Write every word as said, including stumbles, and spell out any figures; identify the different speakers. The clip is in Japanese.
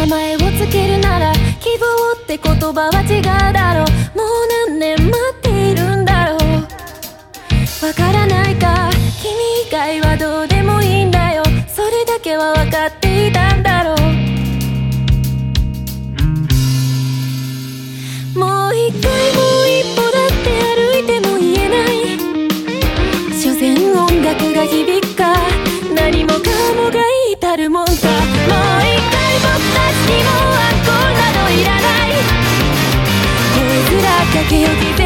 Speaker 1: 前をつけるなら希望って言葉は違うだろう。もう何年待っているんだろう。わからないか、君以外はどうでもいいんだよ。それだけは分かっていたんだろう。もう一回もう一歩だって歩いても言えない。所詮音楽が響くか、何もかもが至るもんか。もう一回僕たちにもアンコールなどいらない。声面かけよぎ